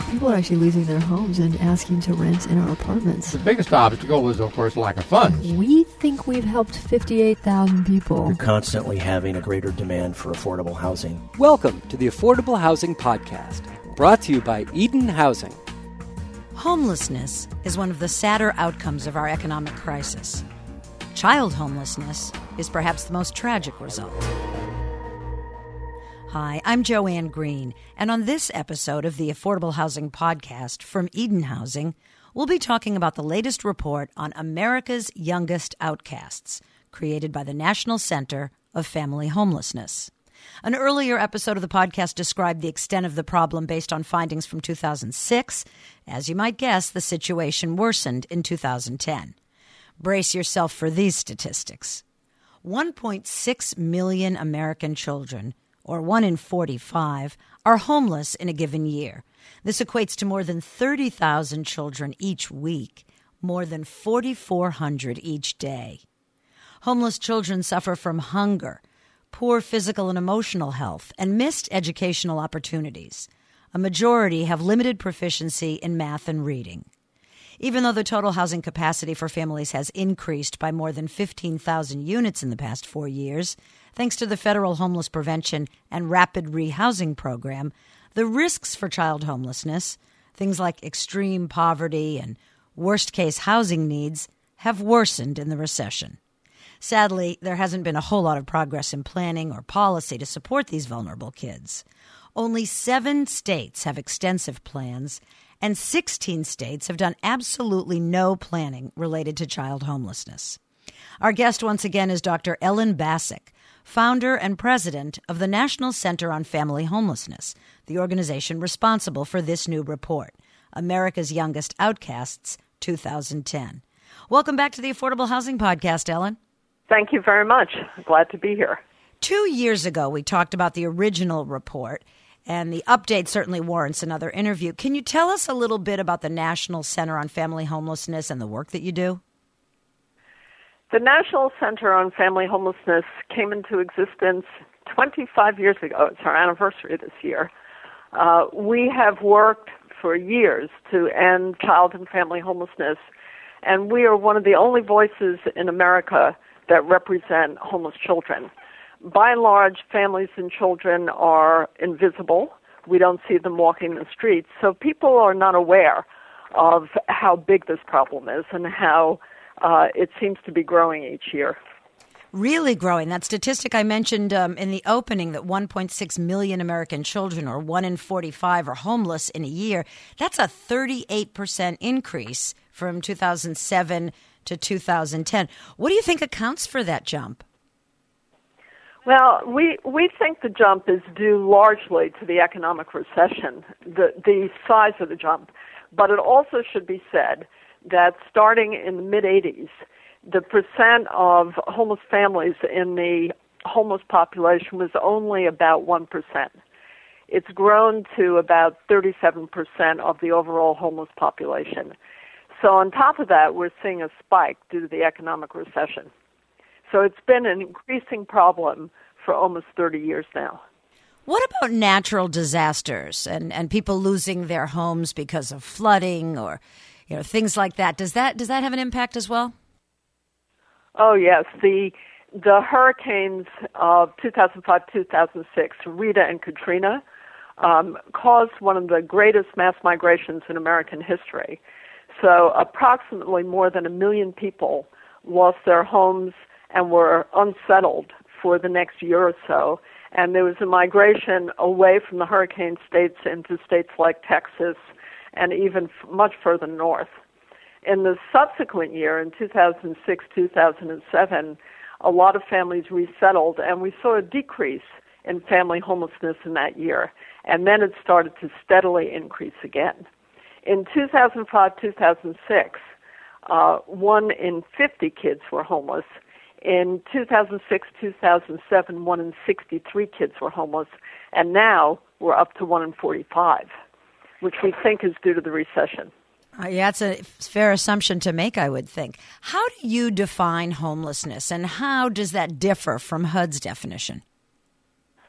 People are actually losing their homes and asking to rent in our apartments. The biggest obstacle is, of course, lack of funds. We think we've helped 58,000 people. We're constantly having a greater demand for affordable housing. Welcome to the Affordable Housing Podcast, brought to you by Eden Housing. Homelessness is one of the sadder outcomes of our economic crisis. Child homelessness is perhaps the most tragic result. Hi, I'm Joanne Green, and on this episode of the Affordable Housing Podcast from Eden Housing, we'll be talking about the latest report on America's Youngest Outcasts, created by the National Center of Family Homelessness. An earlier episode of the podcast described the extent of the problem based on findings from 2006. As you might guess, the situation worsened in 2010. Brace yourself for these statistics. 1.6 million American children, or 1 in 45, are homeless in a given year. This equates to more than 30,000 children each week, more than 4,400 each day. Homeless children suffer from hunger, poor physical and emotional health, and missed educational opportunities. A majority have limited proficiency in math and reading. Even though the total housing capacity for families has increased by more than 15,000 units in the past 4 years, thanks to the Federal Homeless Prevention and Rapid Rehousing Program, the risks for child homelessness, things like extreme poverty and worst-case housing needs, have worsened in the recession. Sadly, there hasn't been a whole lot of progress in planning or policy to support these vulnerable kids. Only 7 states have extensive plans, and 16 states have done absolutely no planning related to child homelessness. Our guest once again is Dr. Ellen Bassick, founder and president of the National Center on Family Homelessness, the organization responsible for this new report, America's Youngest Outcasts, 2010. Welcome back to the Affordable Housing Podcast, Ellen. Thank you very much. Glad to be here. 2 years ago, we talked about the original report, and the update certainly warrants another interview. Can you tell us a little bit about the National Center on Family Homelessness and the work that you do? The National Center on Family Homelessness came into existence 25 years ago. It's our anniversary this year. We have worked for years to end child and family homelessness, and we are one of the only voices in America that represent homeless children. By and large, families and children are invisible. We don't see them walking the streets, so people are not aware of how big this problem is and how it seems to be growing each year. Really growing. That statistic I mentioned in the opening, that 1.6 million American children, or 1 in 45, are homeless in a year. That's a 38% increase from 2007 to 2010. What do you think accounts for that jump? Well, we think the jump is due largely to the economic recession, the size of the jump. But it also should be said that starting in the mid-'80s, the percent of homeless families in the homeless population was only about 1%. It's grown to about 37% of the overall homeless population. So on top of that, we're seeing a spike due to the economic recession. So it's been an increasing problem for almost 30 years now. What about natural disasters and people losing their homes because of flooding or things like that? Does that have an impact as well? Oh, yes. The hurricanes of 2005-2006, Rita and Katrina, caused one of the greatest mass migrations in American history. So approximately more than 1 million people lost their homes and were unsettled for the next year or so. And there was a migration away from the hurricane states into states like Texas and even much further north. In the subsequent year, in 2006-2007, a lot of families resettled, and we saw a decrease in family homelessness in that year. And then it started to steadily increase again. In 2005-2006, 1 in 50 kids were homeless. In 2006-2007, 1 in 63 kids were homeless. And now we're up to 1 in 45, which we think is due to the recession. Yeah, it's a fair assumption to make, I would think. How do you define homelessness, and how does that differ from HUD's definition?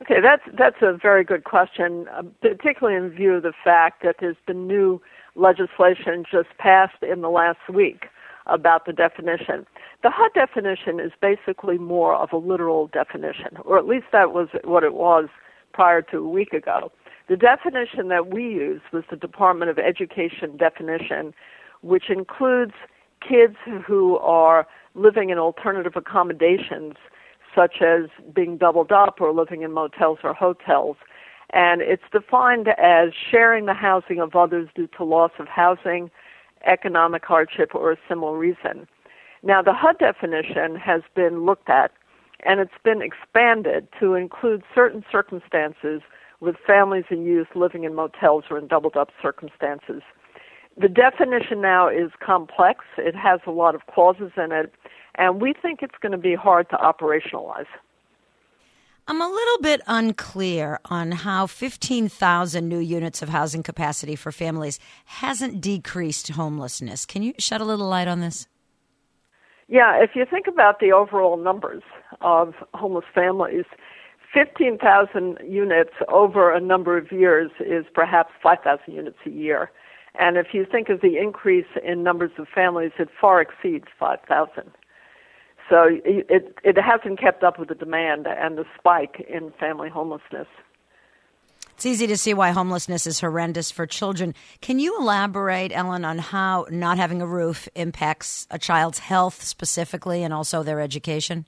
Okay, that's a very good question, particularly in view of the fact that there's been new legislation just passed in the last week about the definition. The HUD definition is basically more of a literal definition, or at least that was what it was prior to a week ago. The definition that we used was the Department of Education definition, which includes kids who are living in alternative accommodations, such as being doubled up or living in motels or hotels. And it's defined as sharing the housing of others due to loss of housing, economic hardship, or a similar reason. Now, the HUD definition has been looked at, and it's been expanded to include certain circumstances with families and youth living in motels or in doubled-up circumstances. The definition now is complex. It has a lot of clauses in it, and we think it's going to be hard to operationalize. I'm a little bit unclear on how 15,000 new units of housing capacity for families hasn't decreased homelessness. Can you shed a little light on this? Yeah, if you think about the overall numbers of homeless families, 15,000 units over a number of years is perhaps 5,000 units a year. And if you think of the increase in numbers of families, it far exceeds 5,000. So it hasn't kept up with the demand and the spike in family homelessness. It's easy to see why homelessness is horrendous for children. Can you elaborate, Ellen, on how not having a roof impacts a child's health specifically and also their education?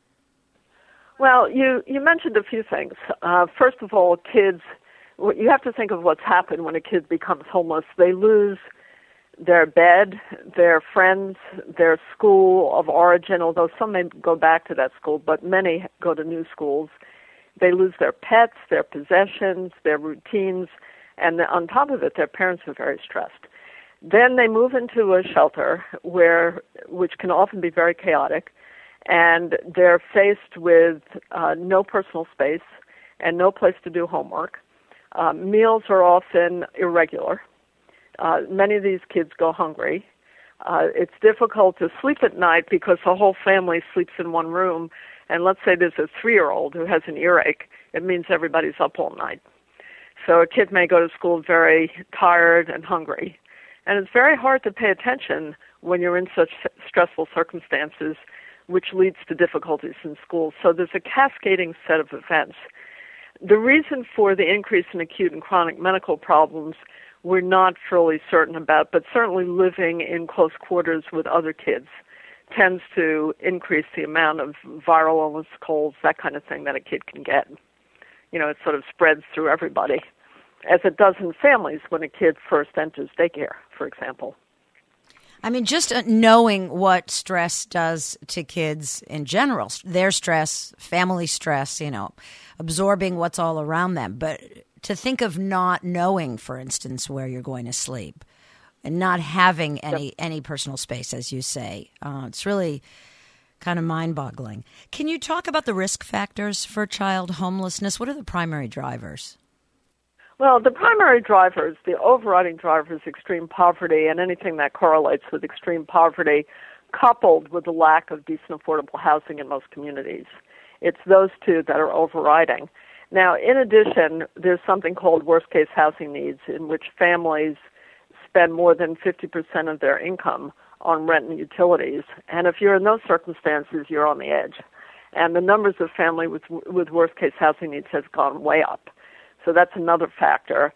Well, you mentioned a few things. First of all, kids, you have to think of what's happened when a kid becomes homeless. They lose their bed, their friends, their school of origin, although some may go back to that school, but many go to new schools. They lose their pets, their possessions, their routines, and on top of it, their parents are very stressed. Then they move into a shelter which can often be very chaotic, and they're faced with no personal space and no place to do homework. Meals are often irregular. Many of these kids go hungry. It's difficult to sleep at night because the whole family sleeps in one room. And let's say there's a 3-year-old who has an earache. It means everybody's up all night. So a kid may go to school very tired and hungry. And it's very hard to pay attention when you're in such stressful circumstances, which leads to difficulties in school. So there's a cascading set of events. The reason for the increase in acute and chronic medical problems we're not fully certain about, but certainly living in close quarters with other kids tends to increase the amount of viral illness, colds, that kind of thing that a kid can get. You know, it sort of spreads through everybody, as it does in families when a kid first enters daycare, for example. I mean, just knowing what stress does to kids in general, their stress, family stress, you know, absorbing what's all around them. But to think of not knowing, for instance, where you're going to sleep and not having any personal space, as you say, it's really kind of mind-boggling. Can you talk about the risk factors for child homelessness? What are the primary drivers? Well, the primary drivers, the overriding driver is extreme poverty and anything that correlates with extreme poverty, coupled with the lack of decent, affordable housing in most communities. It's those two that are overriding. Now, in addition, there's something called worst-case housing needs, in which families spend more than 50% of their income on rent and utilities. And if you're in those circumstances, you're on the edge. And the numbers of families with worst-case housing needs has gone way up. So that's another factor.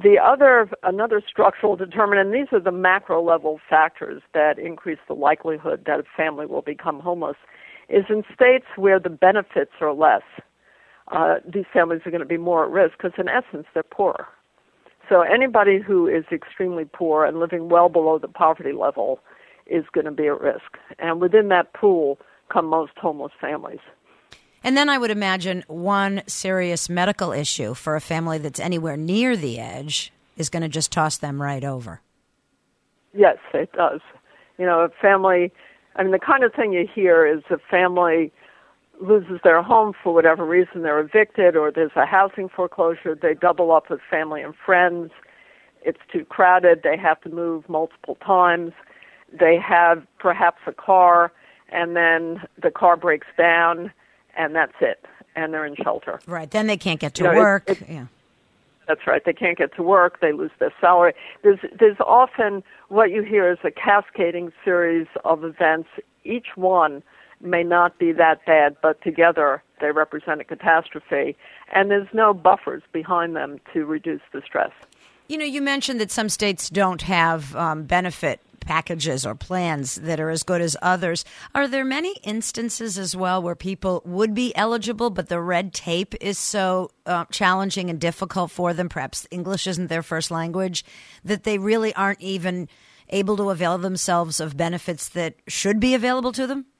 Another structural determinant, and these are the macro-level factors that increase the likelihood that a family will become homeless, is in states where the benefits are less. These families are going to be more at risk because, in essence, they're poorer. So anybody who is extremely poor and living well below the poverty level is going to be at risk. And within that pool come most homeless families. And then I would imagine one serious medical issue for a family that's anywhere near the edge is going to just toss them right over. Yes, it does. You know, a family, I mean, the kind of thing you hear is a family loses their home for whatever reason, they're evicted or there's a housing foreclosure, they double up with family and friends, it's too crowded, they have to move multiple times, they have perhaps a car, and then the car breaks down, and that's it. and they're in shelter. Right. Then they can't get to work. Yeah. That's right. They can't get to work. They lose their salary. There's often what you hear is a cascading series of events. Each one may not be that bad, but together they represent a catastrophe, and there's no buffers behind them to reduce the stress. You know, you mentioned that some states don't have benefit packages or plans that are as good as others. Are there many instances as well where people would be eligible, but the red tape is so challenging and difficult for them, perhaps English isn't their first language, that they really aren't even able to avail themselves of benefits that should be available to them?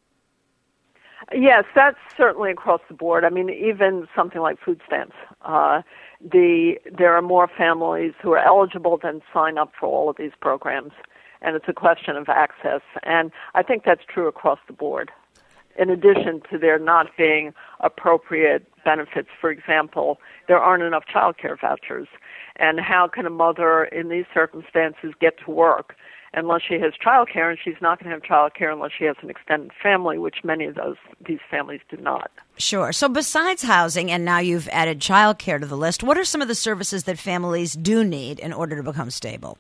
Yes, that's certainly across the board. I mean, even something like food stamps. There are more families who are eligible than sign up for all of these programs, and it's a question of access. And I think that's true across the board. In addition to there not being appropriate benefits, for example, there aren't enough child care vouchers. And how can a mother in these circumstances get to work unless she has child care? And she's not going to have child care unless she has an extended family, which many of these families do not. Sure. So besides housing, and now you've added child care to the list, what are some of the services that families do need in order to become stable?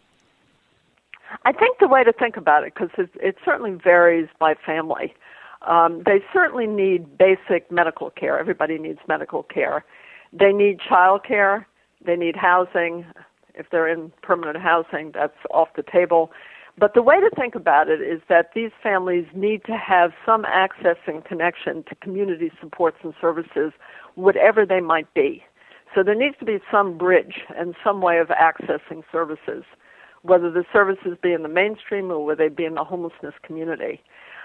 I think the way to think about it, because it certainly varies by family, they certainly need basic medical care. Everybody needs medical care. They need child care. They need housing. If they're in permanent housing, that's off the table. But the way to think about it is that these families need to have some access and connection to community supports and services, whatever they might be. So there needs to be some bridge and some way of accessing services, whether the services be in the mainstream or whether they be in the homelessness community.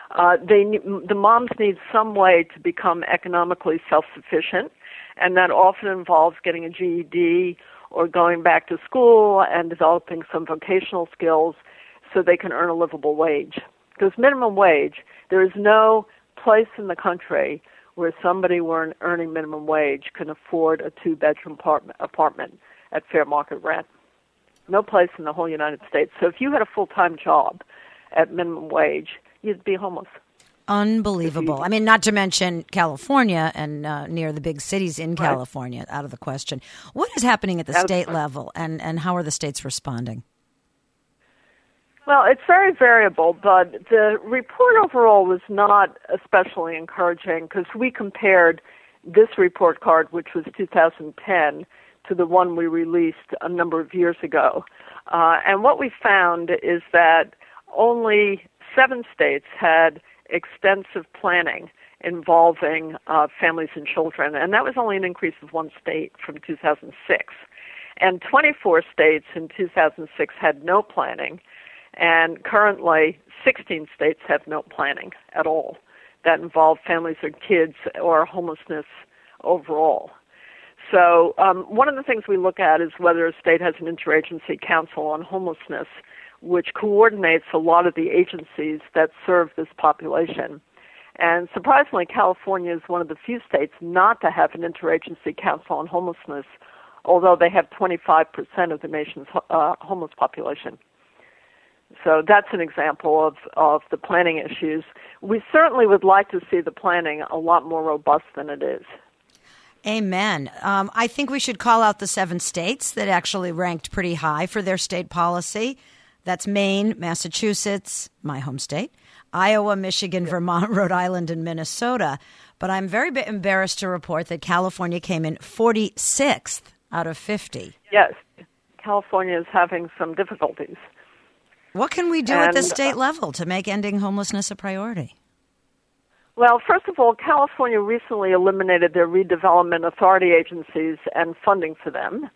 The moms need some way to become economically self-sufficient, and that often involves getting a GED or going back to school and developing some vocational skills so they can earn a livable wage. Because minimum wage, there is no place in the country where somebody earning minimum wage can afford a two-bedroom apartment at fair market rent. No place in the whole United States. So if you had a full-time job at minimum wage, you'd be homeless. Unbelievable. I mean, not to mention California and near the big cities in California, out of the question. What is happening at the state level, and how are the states responding? Well, it's very variable, but the report overall was not especially encouraging because we compared this report card, which was 2010, to the one we released a number of years ago. And what we found is that only 7 states had extensive planning involving families and children, and that was only an increase of 1 state from 2006. And 24 states in 2006 had no planning, and currently 16 states have no planning at all that involve families or kids or homelessness overall. So one of the things we look at is whether a state has an interagency council on homelessness, which coordinates a lot of the agencies that serve this population. And surprisingly, California is one of the few states not to have an interagency council on homelessness, although they have 25% of the nation's homeless population. So that's an example of the planning issues. We certainly would like to see the planning a lot more robust than it is. Amen. I think we should call out the 7 states that actually ranked pretty high for their state policy. That's Maine, Massachusetts, my home state, Iowa, Michigan, Vermont, Rhode Island, and Minnesota. But I'm very embarrassed to report that California came in 46th out of 50. Yes, California is having some difficulties. What can we do at the state level to make ending homelessness a priority? Well, first of all, California recently eliminated their redevelopment authority agencies and funding for them.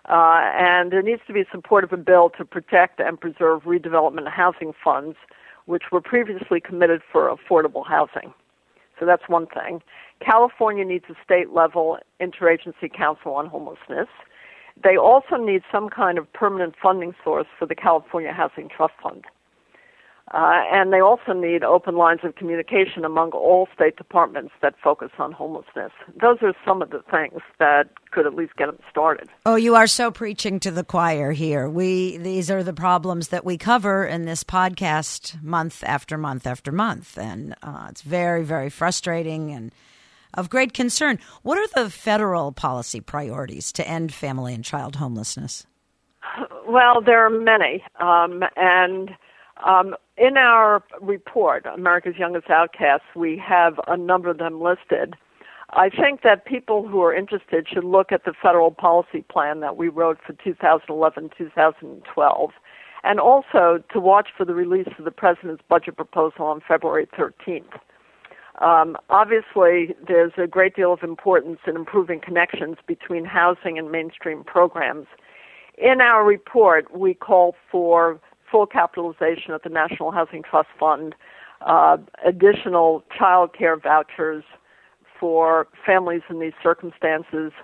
And there needs to be support of a bill to protect and preserve redevelopment housing funds, which were previously committed for affordable housing. So that's one thing. California needs a state-level interagency council on homelessness. They also need some kind of permanent funding source for the California Housing Trust Fund. And they also need open lines of communication among all state departments that focus on homelessness. Those are some of the things that could at least get them started. Oh, you are so preaching to the choir here. These are the problems that we cover in this podcast month after month after month. And it's very, very frustrating. And of great concern. What are the federal policy priorities to end family and child homelessness? Well, there are many. In our report, America's Youngest Outcasts, we have a number of them listed. I think that people who are interested should look at the federal policy plan that we wrote for 2011-2012, and also to watch for the release of the President's budget proposal on February 13th. Obviously, there's a great deal of importance in improving connections between housing and mainstream programs. In our report, we call for full capitalization of the National Housing Trust Fund, additional child care vouchers for families in these circumstances.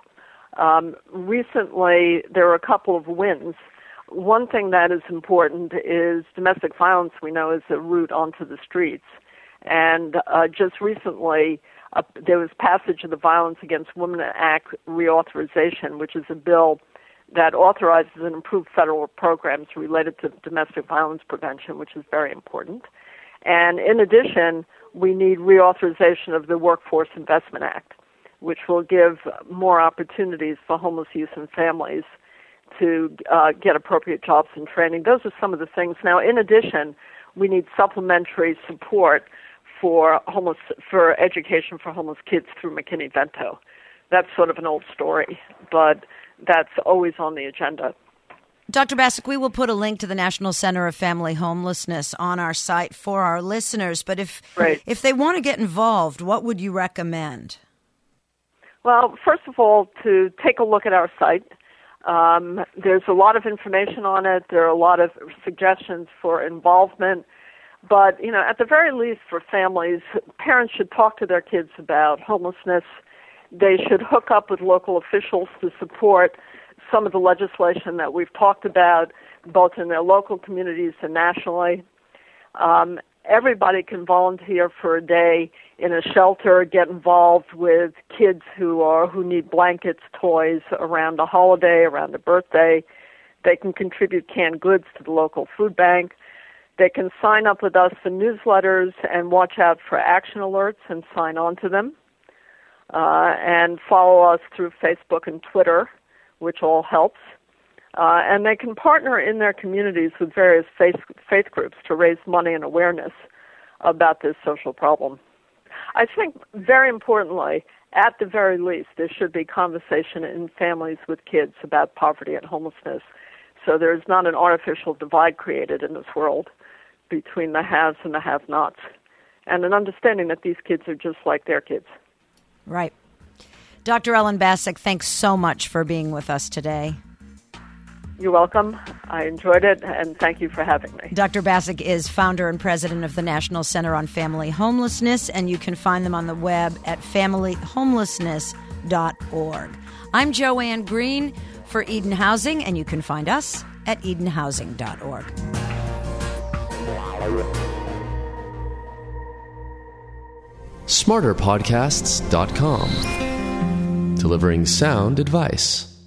Recently, there are a couple of wins. One thing that is important is domestic violence, we know, is a route onto the streets. And just recently, there was passage of the Violence Against Women Act reauthorization, which is a bill that authorizes and improved federal programs related to domestic violence prevention, which is very important. And in addition, we need reauthorization of the Workforce Investment Act, which will give more opportunities for homeless youth and families to get appropriate jobs and training. Those are some of the things. Now, in addition, we need supplementary support for education for homeless kids through McKinney-Vento. That's sort of an old story, but that's always on the agenda. Dr. Bassick, we will put a link to the National Center of Family Homelessness on our site for our listeners, but if they want to get involved, what would you recommend? Well, first of all, to take a look at our site. There's a lot of information on it. There are a lot of suggestions for involvement. But, at the very least for families, parents should talk to their kids about homelessness. They should hook up with local officials to support some of the legislation that we've talked about, both in their local communities and nationally. Everybody can volunteer for a day in a shelter, get involved with kids who need blankets, toys around a holiday, around a birthday. They can contribute canned goods to the local food bank. They can sign up with us for newsletters and watch out for action alerts and sign on to them. And follow us through Facebook and Twitter, which all helps. And they can partner in their communities with various faith groups to raise money and awareness about this social problem. I think, very importantly, at the very least, there should be conversation in families with kids about poverty and homelessness, so there's not an artificial divide created in this world between the haves and the have-nots, and an understanding that these kids are just like their kids. Right. Dr. Ellen Bassick, thanks so much for being with us today. You're welcome. I enjoyed it, and thank you for having me. Dr. Bassick is founder and president of the National Center on Family Homelessness, and you can find them on the web at familyhomelessness.org. I'm Joanne Green for Eden Housing, and you can find us at edenhousing.org. SmarterPodcasts.com. Delivering sound advice.